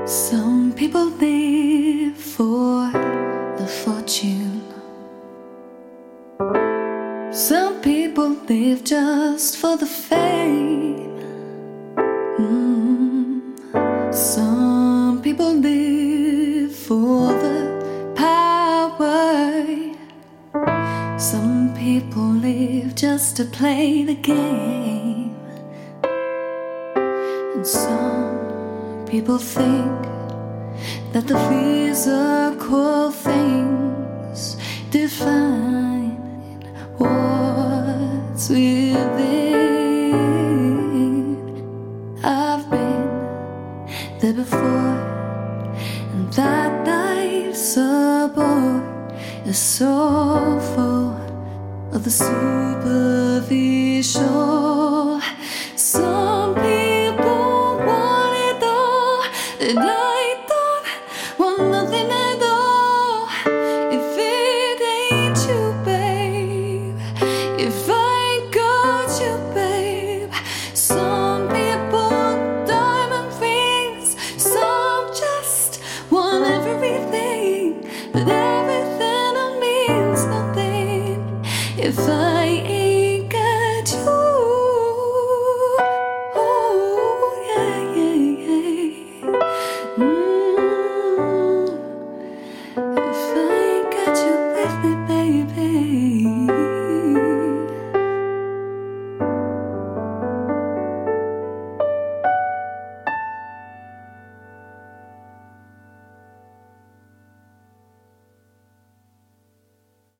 Some people live for the fortune. Some people live just for the fame. Some people live for the power. Some people live just to play the game. And some people think that the physical things define what's within. I've been there before, and that life's a bore is so full of the superficial. Some people want it all, and I don't want nothing at all. If it ain't you, babe, if I ain't got you, babe. Some people want diamond rings, some just want everything, but everything means nothing if I ain't